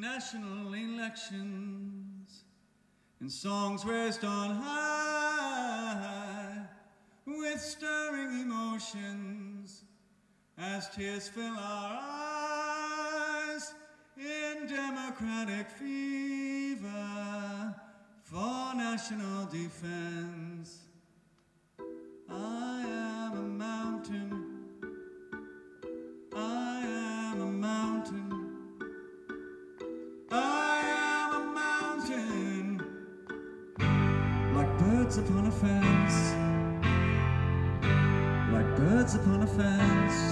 national elections, in songs raised on high, with stirring emotions, as tears fill our eyes, in democratic fever, for national defense. I am a mountain, I am a mountain, I am a mountain, like birds upon a fence, like birds upon a fence.